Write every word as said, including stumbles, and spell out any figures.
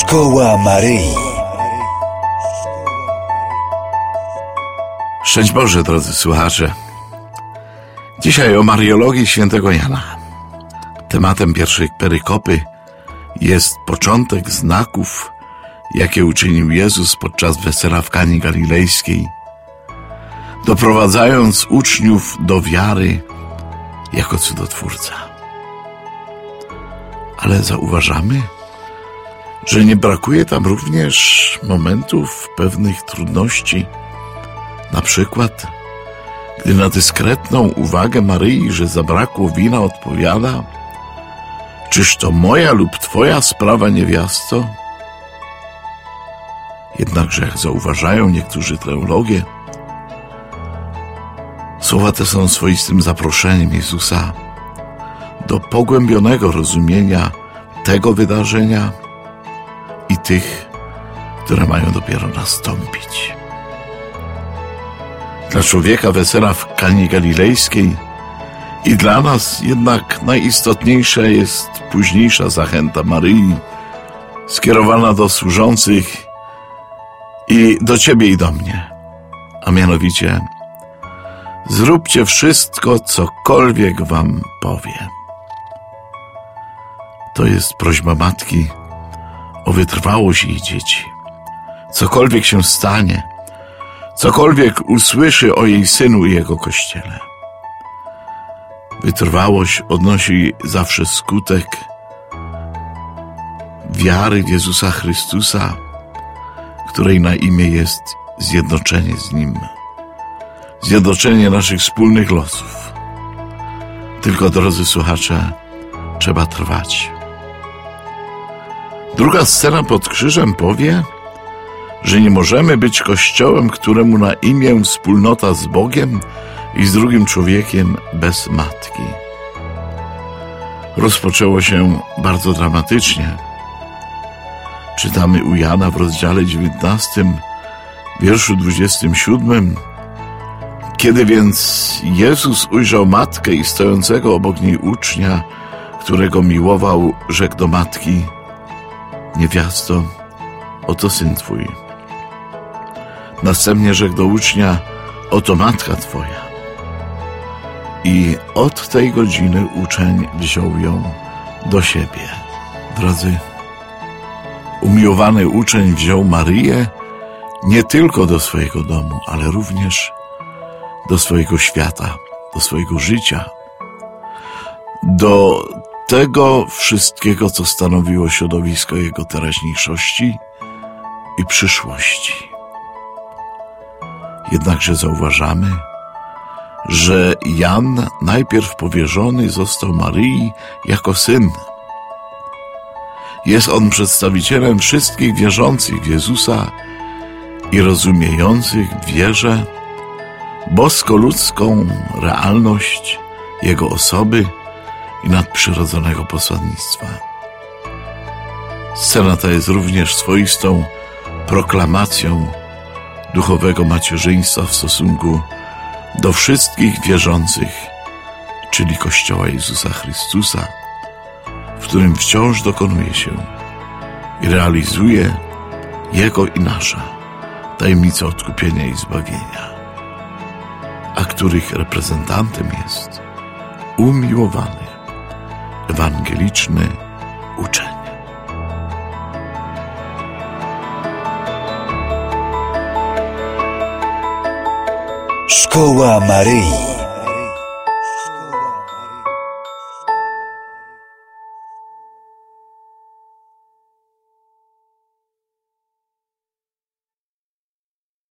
Szkoła Maryi. Szczęść Boże, drodzy słuchacze. Dzisiaj o Mariologii świętego Jana. Tematem pierwszej perykopy jest początek znaków, jakie uczynił Jezus podczas wesela w Kanie Galilejskiej, doprowadzając uczniów do wiary jako cudotwórca. Ale zauważamy, że nie brakuje tam również momentów pewnych trudności. Na przykład, gdy na dyskretną uwagę Maryi, że zabrakło wina, odpowiada: czyż to moja lub twoja sprawa, niewiasto? Jednakże, jak zauważają niektórzy teologowie, słowa te są swoistym zaproszeniem Jezusa do pogłębionego rozumienia tego wydarzenia i tych, które mają dopiero nastąpić. Dla człowieka wesela w Kanie Galilejskiej i dla nas jednak najistotniejsza jest późniejsza zachęta Maryi skierowana do służących i do ciebie i do mnie, a mianowicie: zróbcie wszystko, cokolwiek wam powie. To jest prośba matki o wytrwałość jej dzieci. Cokolwiek się stanie, cokolwiek usłyszy o jej synu i jego kościele, wytrwałość odnosi zawsze skutek wiary w Jezusa Chrystusa, której na imię jest zjednoczenie z Nim, zjednoczenie naszych wspólnych losów. Tylko, drodzy słuchacze, trzeba trwać. Druga scena pod krzyżem powie, że nie możemy być Kościołem, któremu na imię wspólnota z Bogiem i z drugim człowiekiem bez matki. Rozpoczęło się bardzo dramatycznie. Czytamy u Jana w rozdziale dziewiętnastym, wierszu dwudziestym siódmym. Kiedy więc Jezus ujrzał matkę i stojącego obok niej ucznia, którego miłował, rzekł do matki: niewiasto, oto syn twój. Następnie rzekł do ucznia: oto matka twoja. I od tej godziny uczeń wziął ją do siebie. Drodzy, umiłowany uczeń wziął Maryję nie tylko do swojego domu, ale również do swojego świata, do swojego życia, do tego wszystkiego, co stanowiło środowisko jego teraźniejszości i przyszłości. Jednakże zauważamy, że Jan najpierw powierzony został Maryi jako syn. Jest on przedstawicielem wszystkich wierzących w Jezusa i rozumiejących w wierze bosko-ludzką realność Jego osoby i nadprzyrodzonego posłannictwa. Scena ta jest również swoistą proklamacją duchowego macierzyństwa w stosunku do wszystkich wierzących, czyli Kościoła Jezusa Chrystusa, w którym wciąż dokonuje się i realizuje Jego i nasza tajemnica odkupienia i zbawienia, a których reprezentantem jest umiłowany, ewangeliczny uczeń. Szkoła Maryi.